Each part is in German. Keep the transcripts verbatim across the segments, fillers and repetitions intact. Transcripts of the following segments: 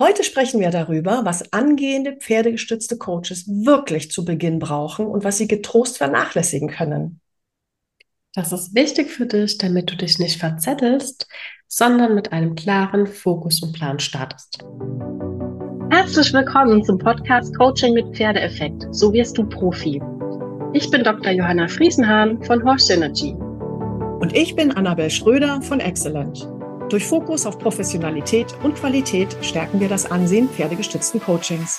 Heute sprechen wir darüber, was angehende pferdegestützte Coaches wirklich zu Beginn brauchen und was sie getrost vernachlässigen können. Das ist wichtig für dich, damit du dich nicht verzettelst, sondern mit einem klaren Fokus und Plan startest. Herzlich willkommen zum Podcast Coaching mit Pferdeeffekt. So wirst du Profi. Ich bin Doktor Johanna Friesenhahn von Horse Synergy. Und ich bin Annabel Schröder von Excellent. Durch Fokus auf Professionalität und Qualität stärken wir das Ansehen pferdegestützten Coachings.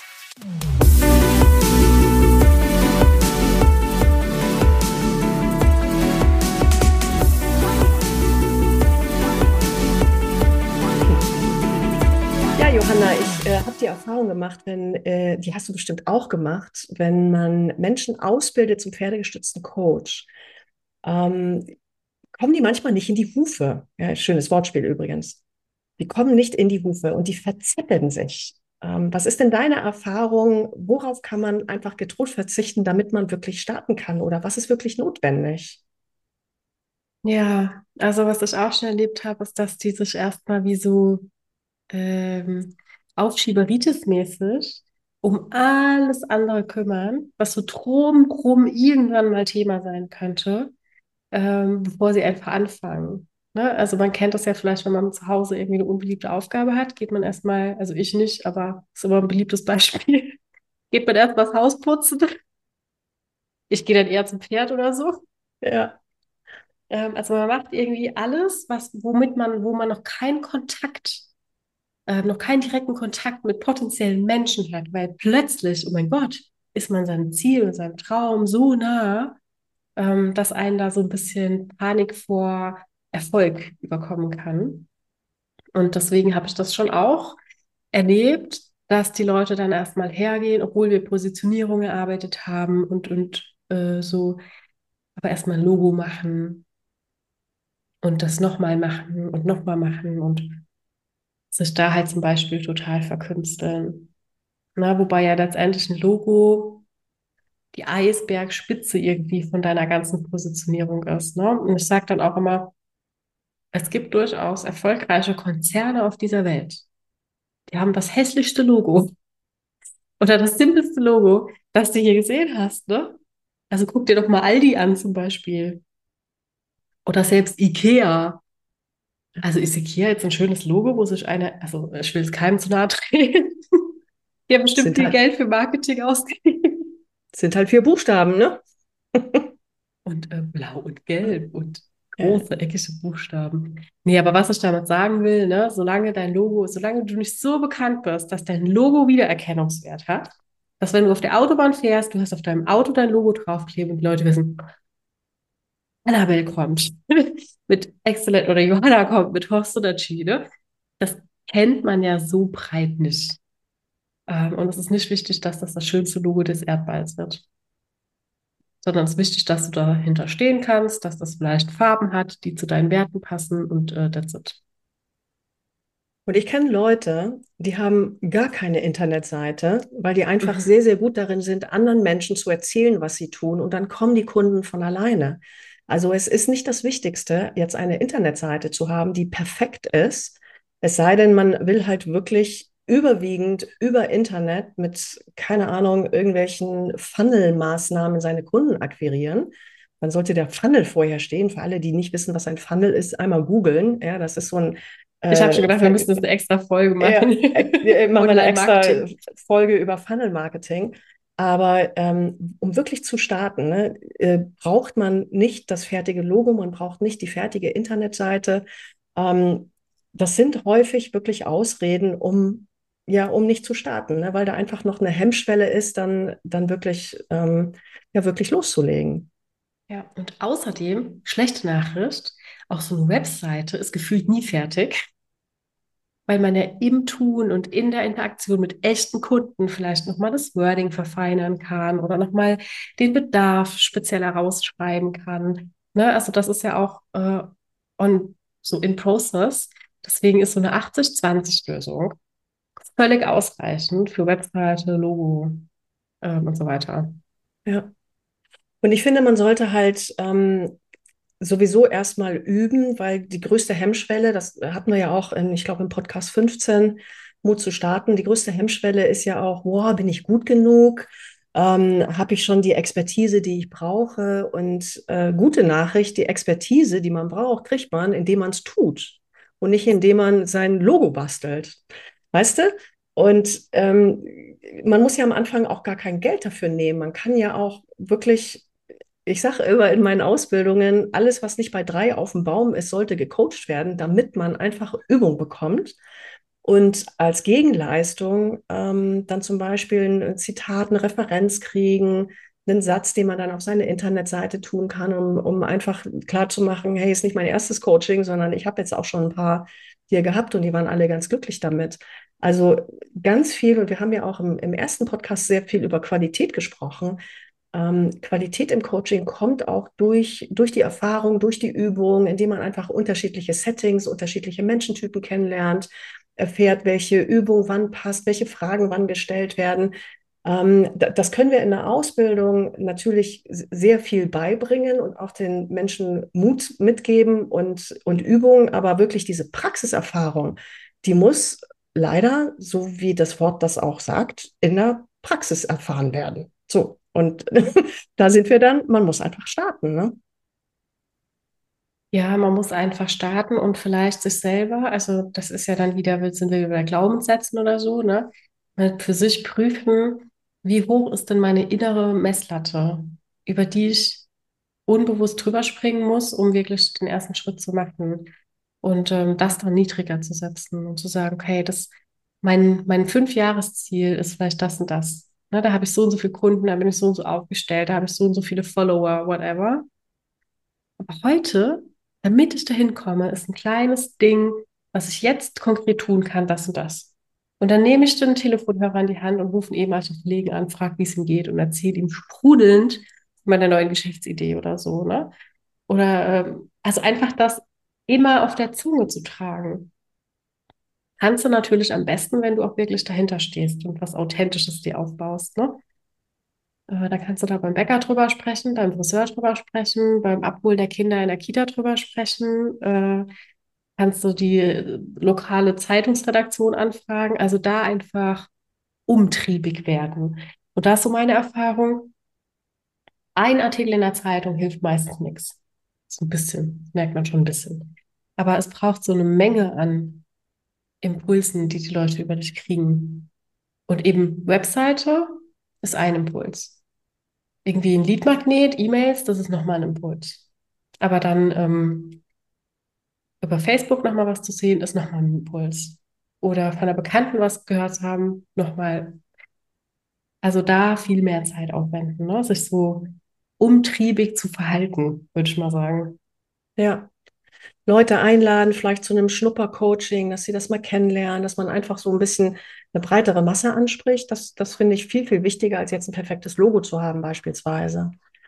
Ja, Johanna, ich äh, habe die Erfahrung gemacht, wenn, äh, die hast du bestimmt auch gemacht, wenn man Menschen ausbildet zum pferdegestützten Coach, ähm, kommen die manchmal nicht in die Hufe. Ja, schönes Wortspiel übrigens. Die kommen nicht in die Hufe und die verzetteln sich. Ähm, was ist denn deine Erfahrung? Worauf kann man einfach getrost verzichten, damit man wirklich starten kann? Oder was ist wirklich notwendig? Ja, also was ich auch schon erlebt habe, ist, dass die sich erstmal wie so ähm, Aufschieberitis-mäßig um alles andere kümmern, was so drumrum irgendwann mal Thema sein könnte, ähm, bevor sie einfach anfangen. Ne? Also man kennt das ja vielleicht, wenn man zu Hause irgendwie eine unbeliebte Aufgabe hat, geht man erstmal, also ich nicht, aber ist immer ein beliebtes Beispiel, geht man erstmal das Haus putzen. Ich gehe dann eher zum Pferd oder so. Ja, Ähm, also man macht irgendwie alles, was, womit man, wo man noch keinen Kontakt, äh, noch keinen direkten Kontakt mit potenziellen Menschen hat, weil plötzlich, oh mein Gott, ist man seinem Ziel und seinem Traum so nah, ähm, dass einen da so ein bisschen Panik vor Erfolg überkommen kann. Und deswegen habe ich das schon auch erlebt, dass die Leute dann erstmal hergehen, obwohl wir Positionierung erarbeitet haben und, und äh, so, aber erstmal ein Logo machen und das nochmal machen und nochmal machen und sich da halt zum Beispiel total verkünsteln. Na, wobei ja letztendlich ein Logo die Eisbergspitze irgendwie von deiner ganzen Positionierung ist. Ne? Und ich sage dann auch immer, es gibt durchaus erfolgreiche Konzerne auf dieser Welt. Die haben das hässlichste Logo oder das simpelste Logo, das du hier gesehen hast. Ne? Also guck dir doch mal Aldi an zum Beispiel. Oder selbst IKEA. Also ist IKEA jetzt ein schönes Logo, wo sich eine, also ich will es keinem zu nahe treten. Die haben bestimmt sind viel halt, Geld für Marketing ausgegeben. sind halt vier Buchstaben, ne? Und äh, blau und gelb und Ja. große, eckige Buchstaben. Nee, aber was ich damit sagen will, ne, solange dein Logo, solange du nicht so bekannt bist, dass dein Logo Wiedererkennungswert hat, dass wenn du auf der Autobahn fährst, du hast auf deinem Auto dein Logo draufkleben und die Leute wissen, Annabelle kommt mit Excellent oder Johanna kommt mit Horst oder Chile. Das kennt man ja so breit nicht. Ähm, und es ist nicht wichtig, dass das das schönste Logo des Erdballs wird, sondern es ist wichtig, dass du dahinter stehen kannst, dass das vielleicht Farben hat, die zu deinen Werten passen und äh, that's it. Und ich kenne Leute, die haben gar keine Internetseite, weil die einfach Mhm. sehr, sehr gut darin sind, anderen Menschen zu erzählen, was sie tun. Und dann kommen die Kunden von alleine. Also es ist nicht das Wichtigste, jetzt eine Internetseite zu haben, die perfekt ist. Es sei denn, man will halt wirklich überwiegend über Internet mit, keine Ahnung, irgendwelchen Funnel-Maßnahmen seine Kunden akquirieren. Dann sollte der Funnel vorher stehen. Für alle, die nicht wissen, was ein Funnel ist, einmal googeln. Ja, das ist so ein Ich habe schon äh, gedacht, wir müssen jetzt eine extra Folge machen. ja, äh, machen wir eine extra Online-Marketing. Folge über Funnel Marketing. Aber ähm, um wirklich zu starten, ne, äh, braucht man nicht das fertige Logo, man braucht nicht die fertige Internetseite. Ähm, Das sind häufig wirklich Ausreden, um, ja, um nicht zu starten, ne, weil da einfach noch eine Hemmschwelle ist, dann, dann wirklich, ähm, ja, wirklich loszulegen. Ja, und außerdem, schlechte Nachricht, auch so eine Webseite ist gefühlt nie fertig, weil man ja im Tun und in der Interaktion mit echten Kunden vielleicht nochmal das Wording verfeinern kann oder nochmal den Bedarf speziell herausschreiben kann. Ne? Also das ist ja auch äh, on, so in process. Deswegen ist so eine achtzig zwanzig-Lösung völlig ausreichend für Webseite, Logo ähm, und so weiter. Ja. Und ich finde, man sollte halt ähm, sowieso erstmal üben, weil die größte Hemmschwelle, das hatten wir ja auch, in, ich glaube, im Podcast fünfzehn, Mut zu starten. Die größte Hemmschwelle ist ja auch, wow, bin ich gut genug? Ähm, habe ich schon die Expertise, die ich brauche? Und äh, gute Nachricht, die Expertise, die man braucht, kriegt man, indem man es tut und nicht indem man sein Logo bastelt. Weißt du? Und ähm, man muss ja am Anfang auch gar kein Geld dafür nehmen. Man kann ja auch wirklich, ich sage immer in meinen Ausbildungen, alles, was nicht bei drei auf dem Baum ist, sollte gecoacht werden, damit man einfach Übung bekommt. Und als Gegenleistung ähm, dann zum Beispiel ein Zitat, eine Referenz kriegen, einen Satz, den man dann auf seine Internetseite tun kann, um, um einfach klarzumachen, hey, ist nicht mein erstes Coaching, sondern ich habe jetzt auch schon ein paar hier gehabt und die waren alle ganz glücklich damit. Also ganz viel, und wir haben ja auch im, im ersten Podcast sehr viel über Qualität gesprochen. Ähm, Qualität im Coaching kommt auch durch, durch die Erfahrung, durch die Übung, indem man einfach unterschiedliche Settings, unterschiedliche Menschentypen kennenlernt, erfährt, welche Übung wann passt, welche Fragen wann gestellt werden. Ähm, das können wir in der Ausbildung natürlich sehr viel beibringen und auch den Menschen Mut mitgeben und, und Übung, aber wirklich diese Praxiserfahrung, die muss leider, so wie das Wort das auch sagt, in der Praxis erfahren werden. So, und da sind wir dann, man muss einfach starten, ne? Ja, man muss einfach starten und vielleicht sich selber, also das ist ja dann wieder, sind wir wieder bei Glaubenssätzen oder so, ne? Mal für sich prüfen, wie hoch ist denn meine innere Messlatte, über die ich unbewusst drüber springen muss, um wirklich den ersten Schritt zu machen. Und ähm, das dann niedriger zu setzen und zu sagen, okay, das, mein, mein Fünfjahresziel ist vielleicht das und das. Ne, da habe ich so und so viele Kunden, da bin ich so und so aufgestellt, da habe ich so und so viele Follower, whatever. Aber heute, damit ich dahin komme, ist ein kleines Ding, was ich jetzt konkret tun kann, das und das. Und dann nehme ich den Telefonhörer in die Hand und rufe einen ehemaligen Kollegen an, frage, wie es ihm geht und erzähle ihm sprudelnd von meiner neuen Geschäftsidee oder so, ne? Oder ähm, also einfach das immer auf der Zunge zu tragen. Kannst du natürlich am besten, wenn du auch wirklich dahinter stehst und was Authentisches dir aufbaust, ne? Äh, da kannst du da beim Bäcker drüber sprechen, beim Friseur drüber sprechen, beim Abholen der Kinder in der Kita drüber sprechen. Äh, kannst du die äh, lokale Zeitungsredaktion anfragen. Also da einfach umtriebig werden. Und da ist so meine Erfahrung, ein Artikel in der Zeitung hilft meistens nichts. So ein bisschen, das merkt man schon ein bisschen. Aber es braucht so eine Menge an Impulsen, die die Leute über dich kriegen. Und eben Webseite ist ein Impuls. Irgendwie ein Leadmagnet, E-Mails, das ist nochmal ein Impuls. Aber dann ähm, über Facebook nochmal was zu sehen, ist nochmal ein Impuls. Oder von einer Bekannten was gehört zu haben, nochmal. Also da viel mehr Zeit aufwenden, ne? Sich so umtriebig zu verhalten, würde ich mal sagen. Ja. Leute einladen, vielleicht zu einem Schnuppercoaching, dass sie das mal kennenlernen, dass man einfach so ein bisschen eine breitere Masse anspricht. Das, das finde ich viel, viel wichtiger, als jetzt ein perfektes Logo zu haben, beispielsweise.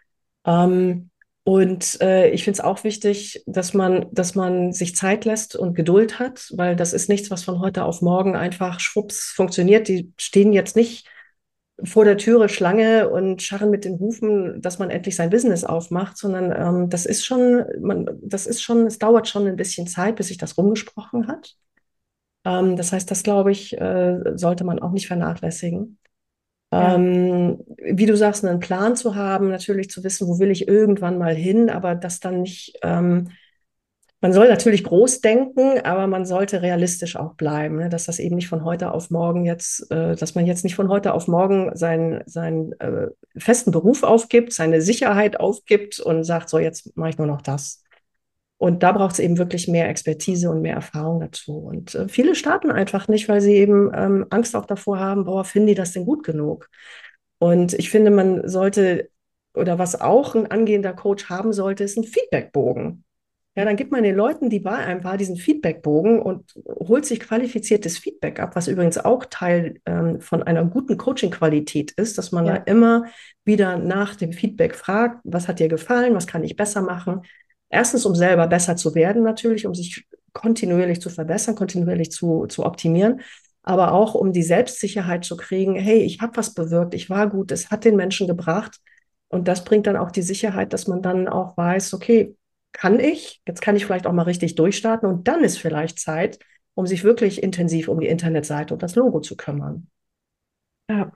Ähm, und äh, ich finde es auch wichtig, dass man, dass man sich Zeit lässt und Geduld hat, weil das ist nichts, was von heute auf morgen einfach schwupps funktioniert. Die stehen jetzt nicht vor der Türe Schlange und scharren mit den Hufen, dass man endlich sein Business aufmacht, sondern ähm, das ist schon, man, das ist schon, es dauert schon ein bisschen Zeit, bis sich das rumgesprochen hat. Ähm, das heißt, das glaube ich, äh, sollte man auch nicht vernachlässigen. Ja, Ähm, wie du sagst, einen Plan zu haben, natürlich zu wissen, wo will ich irgendwann mal hin, aber das dann nicht, ähm, man soll natürlich groß denken, aber man sollte realistisch auch bleiben, ne? Dass das eben nicht von heute auf morgen jetzt, äh, dass man jetzt nicht von heute auf morgen seinen, seinen äh, festen Beruf aufgibt, seine Sicherheit aufgibt und sagt, so jetzt mache ich nur noch das. Und da braucht es eben wirklich mehr Expertise und mehr Erfahrung dazu. Und äh, viele starten einfach nicht, weil sie eben ähm, Angst auch davor haben, boah, finden die das denn gut genug? Und ich finde, man sollte, oder was auch ein angehender Coach haben sollte, ist ein Feedbackbogen. Ja, dann gibt man den Leuten, die bei einem war, diesen Feedbackbogen und holt sich qualifiziertes Feedback ab, was übrigens auch Teil ähm, von einer guten Coaching-Qualität ist, dass man da ja, immer wieder nach dem Feedback fragt, was hat dir gefallen, was kann ich besser machen? Erstens, um selber besser zu werden, natürlich, um sich kontinuierlich zu verbessern, kontinuierlich zu, zu optimieren, aber auch um die Selbstsicherheit zu kriegen, hey, ich habe was bewirkt, ich war gut, es hat den Menschen gebracht. Und das bringt dann auch die Sicherheit, dass man dann auch weiß, okay, kann ich, jetzt kann ich vielleicht auch mal richtig durchstarten und dann ist vielleicht Zeit, um sich wirklich intensiv um die Internetseite und das Logo zu kümmern. Ja.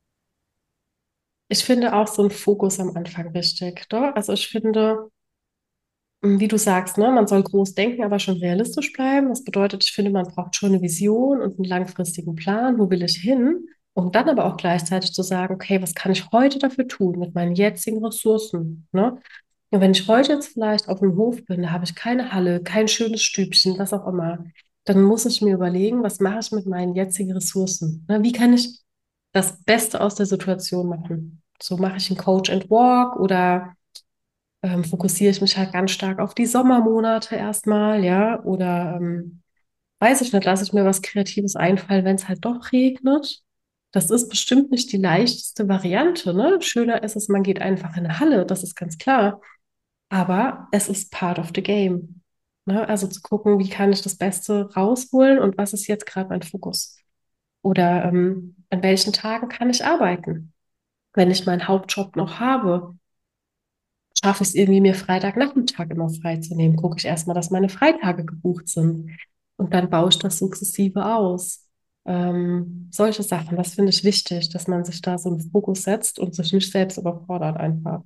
Ich finde auch so ein Fokus am Anfang wichtig, ne? Also ich finde, mm, wie du sagst, ne, man soll groß denken, aber schon realistisch bleiben. Das bedeutet, ich finde, man braucht schon eine Vision und einen langfristigen Plan. Wo will ich hin? Um dann aber auch gleichzeitig zu sagen, okay, was kann ich heute dafür tun mit meinen jetzigen Ressourcen, ne? Und wenn ich heute jetzt vielleicht auf dem Hof bin, da habe ich keine Halle, kein schönes Stübchen, was auch immer, dann muss ich mir überlegen, was mache ich mit meinen jetzigen Ressourcen? Ne? Wie kann ich das Beste aus der Situation machen? So mache ich einen Coach and Walk oder ähm, fokussiere ich mich halt ganz stark auf die Sommermonate erstmal, ja, oder ähm, weiß ich nicht, lasse ich mir was Kreatives einfallen, wenn es halt doch regnet. Das ist bestimmt nicht die leichteste Variante, ne? Schöner ist es, man geht einfach in eine Halle, das ist ganz klar. Aber es ist part of the game. Ne? Also zu gucken, wie kann ich das Beste rausholen und was ist jetzt gerade mein Fokus? Oder ähm, an welchen Tagen kann ich arbeiten? Wenn ich meinen Hauptjob noch habe, schaffe ich es irgendwie, mir Freitagnachmittag immer freizunehmen. Gucke ich erstmal, dass meine Freitage gebucht sind. Und dann baue ich das sukzessive aus. Ähm, solche Sachen, das finde ich wichtig, dass man sich da so einen Fokus setzt und sich nicht selbst überfordert einfach.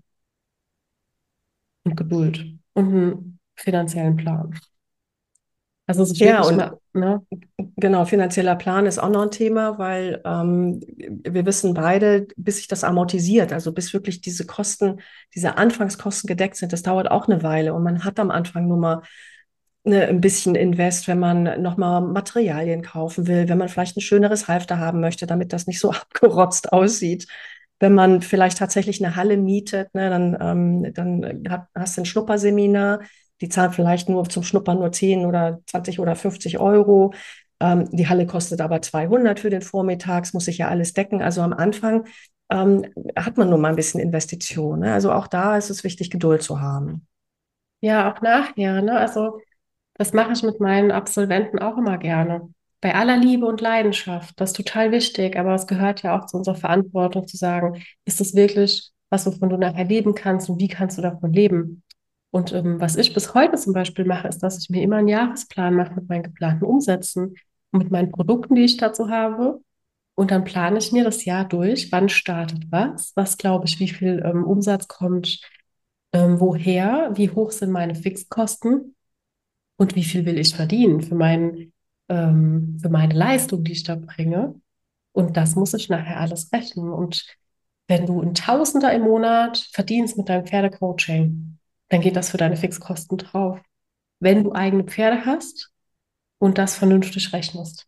Und Geduld und einen finanziellen Plan. Also sich Ja, wirklich und mal, ne? genau, finanzieller Plan ist auch noch ein Thema, weil ähm, wir wissen beide, bis sich das amortisiert, also bis wirklich diese Kosten, diese Anfangskosten gedeckt sind, das dauert auch eine Weile. Und man hat am Anfang nur mal ne, ein bisschen Invest, wenn man nochmal Materialien kaufen will, wenn man vielleicht ein schöneres Halfter haben möchte, damit das nicht so abgerotzt aussieht. Wenn man vielleicht tatsächlich eine Halle mietet, ne, dann, ähm, dann hat, hast du ein Schnupperseminar, die zahlen vielleicht nur zum Schnuppern nur zehn oder zwanzig oder fünfzig Euro. Ähm, die Halle kostet aber zweihundert für den Vormittag, es muss sich ja alles decken. Also am Anfang ähm, hat man nur mal ein bisschen Investition. Ne? Also auch da ist es wichtig, Geduld zu haben. Ja, auch nachher, ne? Also das mache ich mit meinen Absolventen auch immer gerne. Bei aller Liebe und Leidenschaft, das ist total wichtig, aber es gehört ja auch zu unserer Verantwortung zu sagen, ist das wirklich was, wovon du nachher leben kannst und wie kannst du davon leben? Und ähm, was ich bis heute zum Beispiel mache, ist, dass ich mir immer einen Jahresplan mache mit meinen geplanten Umsätzen und mit meinen Produkten, die ich dazu habe. Und dann plane ich mir das Jahr durch, wann startet was, was glaube ich, wie viel ähm, Umsatz kommt, ähm, woher, wie hoch sind meine Fixkosten und wie viel will ich verdienen für mein, ähm, für meine Leistung, die ich da bringe. Und das muss ich nachher alles rechnen. Und wenn du ein Tausender im Monat verdienst mit deinem Pferdecoaching, dann geht das für deine Fixkosten drauf. Wenn du eigene Pferde hast und das vernünftig rechnest.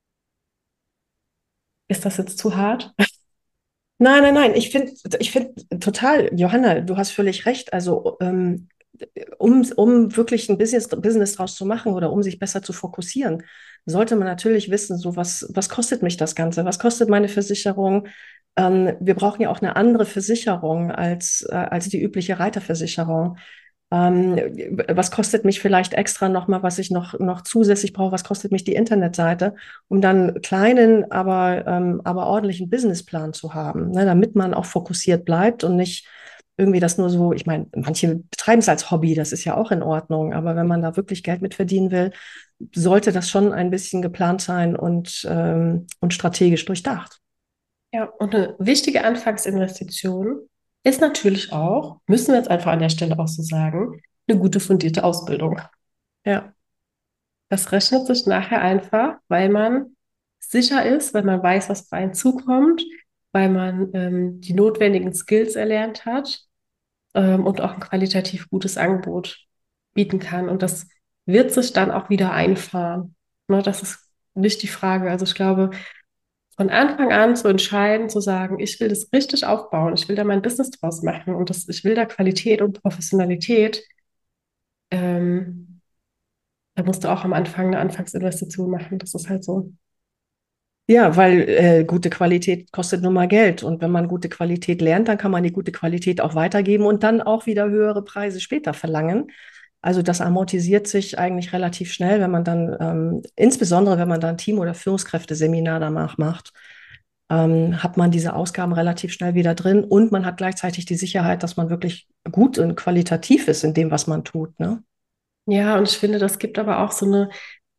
Ist das jetzt zu hart? Nein, nein, nein, ich finde, ich finde total, Johanna, du hast völlig recht. Also, ähm, um, um wirklich ein Business, Business draus zu machen oder um sich besser zu fokussieren, sollte man natürlich wissen, so was, was kostet mich das Ganze? Was kostet meine Versicherung? Ähm, wir brauchen ja auch eine andere Versicherung als, äh, als die übliche Reiterversicherung. Ähm, was kostet mich vielleicht extra nochmal, was ich noch, noch zusätzlich brauche? Was kostet mich die Internetseite? Um dann einen kleinen, aber, ähm, aber ordentlichen Businessplan zu haben, ne, damit man auch fokussiert bleibt und nicht irgendwie das nur so, ich meine, manche betreiben es als Hobby, das ist ja auch in Ordnung, aber wenn man da wirklich Geld mit verdienen will, sollte das schon ein bisschen geplant sein und, ähm, und strategisch durchdacht. Ja, und eine wichtige Anfangsinvestition ist natürlich auch, müssen wir jetzt einfach an der Stelle auch so sagen, eine gute fundierte Ausbildung. Ja. Das rechnet sich nachher einfach, weil man sicher ist, weil man weiß, was auf einen zukommt, weil man ähm, die notwendigen Skills erlernt hat ähm, und auch ein qualitativ gutes Angebot bieten kann. Und das wird sich dann auch wieder einfahren. Ne, das ist nicht die Frage. Also ich glaube, von Anfang an zu entscheiden, zu sagen, ich will das richtig aufbauen, ich will da mein Business draus machen und das, ich will da Qualität und Professionalität, ähm, da musst du auch am Anfang eine Anfangsinvestition machen. Das ist halt so. Ja, weil äh, gute Qualität kostet nun mal Geld. Und wenn man gute Qualität lernt, dann kann man die gute Qualität auch weitergeben und dann auch wieder höhere Preise später verlangen. Also das amortisiert sich eigentlich relativ schnell, wenn man dann, ähm, insbesondere wenn man dann Team- oder Führungskräfteseminar danach macht, ähm, hat man diese Ausgaben relativ schnell wieder drin und man hat gleichzeitig die Sicherheit, dass man wirklich gut und qualitativ ist in dem, was man tut, ne? Ja, und ich finde, das gibt aber auch so eine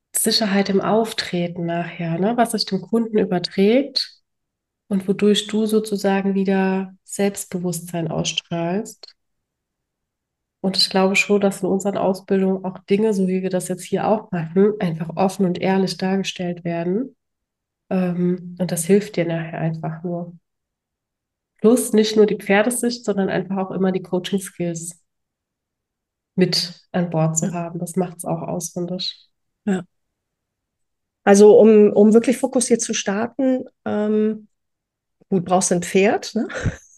Sicherheit im Auftreten nachher, ne? Was sich dem Kunden überträgt und wodurch du sozusagen wieder Selbstbewusstsein ausstrahlst. Und ich glaube schon, dass in unseren Ausbildungen auch Dinge, so wie wir das jetzt hier auch machen, einfach offen und ehrlich dargestellt werden. Ähm, und das hilft dir nachher einfach nur. Plus nicht nur die Pferdesicht, sondern einfach auch immer die Coaching-Skills mit an Bord zu Ja. haben. Das macht es auch aus, finde ich. Ja. Also um, um wirklich fokussiert zu starten, ähm, gut, brauchst du ein Pferd, ne?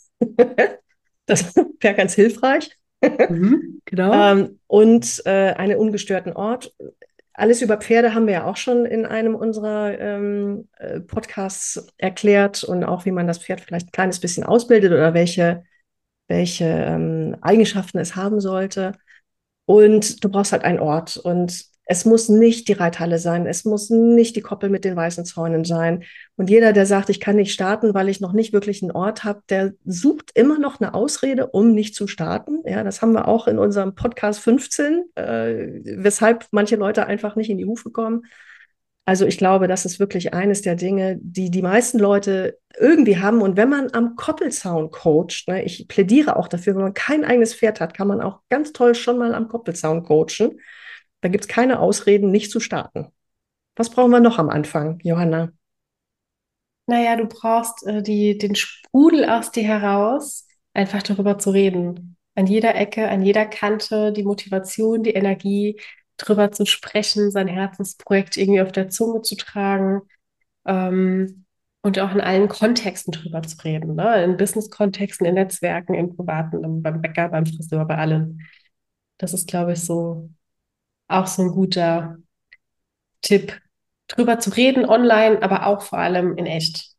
Das wäre ganz hilfreich. Mhm, genau. Ähm, und äh, einen ungestörten Ort. Alles über Pferde haben wir ja auch schon in einem unserer ähm, äh, Podcasts erklärt und auch, wie man das Pferd vielleicht ein kleines bisschen ausbildet oder welche, welche ähm, Eigenschaften es haben sollte. Und du brauchst halt einen Ort. Und es muss nicht die Reithalle sein. Es muss nicht die Koppel mit den weißen Zäunen sein. Und jeder, der sagt, ich kann nicht starten, weil ich noch nicht wirklich einen Ort habe, der sucht immer noch eine Ausrede, um nicht zu starten. Ja, das haben wir auch in unserem Podcast fünfzehn, äh, weshalb manche Leute einfach nicht in die Hufe kommen. Also ich glaube, das ist wirklich eines der Dinge, die die meisten Leute irgendwie haben. Und wenn man am Koppelzaun coacht, ne, ich plädiere auch dafür, wenn man kein eigenes Pferd hat, kann man auch ganz toll schon mal am Koppelzaun coachen. Da gibt es keine Ausreden, nicht zu starten. Was brauchen wir noch am Anfang, Johanna? Naja, du brauchst äh, die, den Sprudel aus dir heraus, einfach darüber zu reden. An jeder Ecke, an jeder Kante, die Motivation, die Energie, drüber zu sprechen, sein Herzensprojekt irgendwie auf der Zunge zu tragen, ähm, und auch in allen Kontexten drüber zu reden, ne? In Business-Kontexten, in Netzwerken, im Privaten, im, beim Bäcker, beim Friseur, bei allen. Das ist, glaube ich, so auch so ein guter Tipp, drüber zu reden online, aber auch vor allem in echt.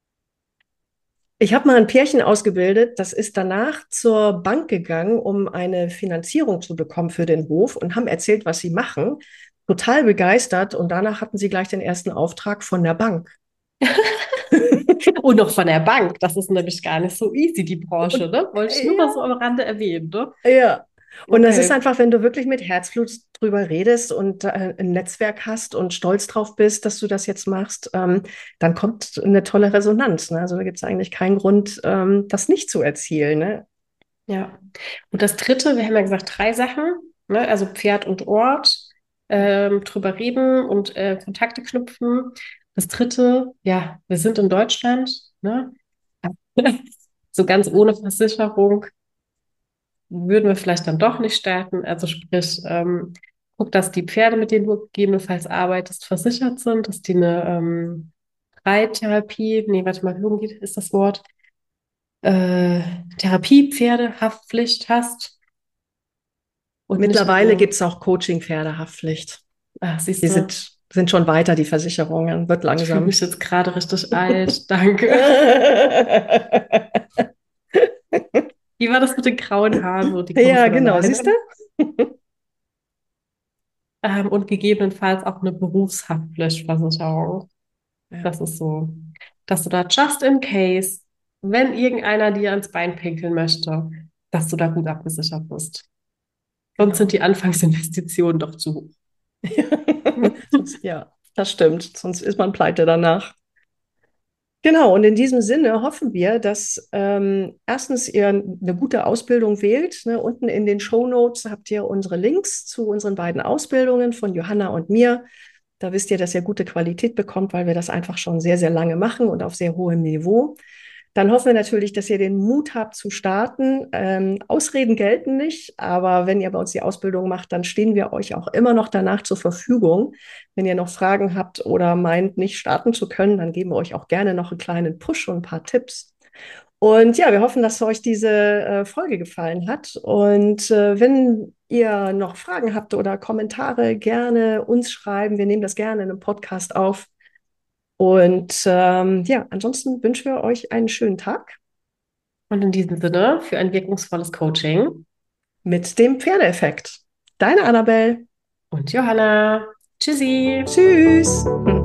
Ich habe mal ein Pärchen ausgebildet, das ist danach zur Bank gegangen, um eine Finanzierung zu bekommen für den Hof und haben erzählt, was sie machen. Total begeistert und danach hatten sie gleich den ersten Auftrag von der Bank. Und noch von der Bank. Das ist nämlich gar nicht so easy, die Branche, Und ne? Wollte ich nur mal so ja, am Rande erwähnen, ne? ja. Und das ist Okay. einfach, wenn du wirklich mit Herzblut drüber redest und äh, ein Netzwerk hast und stolz drauf bist, dass du das jetzt machst, ähm, dann kommt eine tolle Resonanz. Ne? Also da gibt es eigentlich keinen Grund, ähm, das nicht zu erzielen. Ne? Ja. Und das dritte, wir haben ja gesagt, drei Sachen, ne? Also Pferd und Ort, ähm, drüber reden und äh, Kontakte knüpfen. Das dritte, ja, wir sind in Deutschland, ne? So ganz ohne Versicherung würden wir vielleicht dann doch nicht starten. Also sprich, ähm, guck, dass die Pferde, mit denen du gegebenenfalls arbeitest, versichert sind, dass die eine ähm, Reittherapie, nee, warte mal, worum geht, ist das Wort, äh, Therapiepferdehaftpflicht hast und nicht Mittlerweile irgendwo, gibt es auch Coaching-Pferdehaftpflicht. ach, Die siehst du, sind, sind schon weiter, die Versicherungen, wird ich fühle langsam. mich jetzt gerade richtig alt, danke. Wie war das mit den grauen Haaren? So, die kommen Ja, von genau, siehst du? alleine. Ähm, und gegebenenfalls auch eine Berufshaftpflichtversicherung. Ja, Das ist so, dass du da just in case, wenn irgendeiner dir ans Bein pinkeln möchte, dass du da gut abgesichert bist. Sonst sind genau. die Anfangsinvestitionen doch zu hoch. Sonst, ja, das stimmt. Sonst ist man pleite danach. Genau, und in diesem Sinne hoffen wir, dass ähm, erstens ihr eine gute Ausbildung wählt. Ne? Unten in den Shownotes habt ihr unsere Links zu unseren beiden Ausbildungen von Johanna und mir. Da wisst ihr, dass ihr gute Qualität bekommt, weil wir das einfach schon sehr, sehr lange machen und auf sehr hohem Niveau. Dann hoffen wir natürlich, dass ihr den Mut habt zu starten. Ähm, Ausreden gelten nicht, aber wenn ihr bei uns die Ausbildung macht, dann stehen wir euch auch immer noch danach zur Verfügung. Wenn ihr noch Fragen habt oder meint, nicht starten zu können, dann geben wir euch auch gerne noch einen kleinen Push und ein paar Tipps. Und ja, wir hoffen, dass euch diese äh, Folge gefallen hat. Und äh, wenn ihr noch Fragen habt oder Kommentare, gerne uns schreiben. Wir nehmen das gerne in einem Podcast auf. Und ähm, ja, ansonsten wünschen wir euch einen schönen Tag Und in diesem Sinne, für ein wirkungsvolles Coaching mit dem Pferdeeffekt. Deine Annabelle. und Johanna. Tschüssi. Tschüss.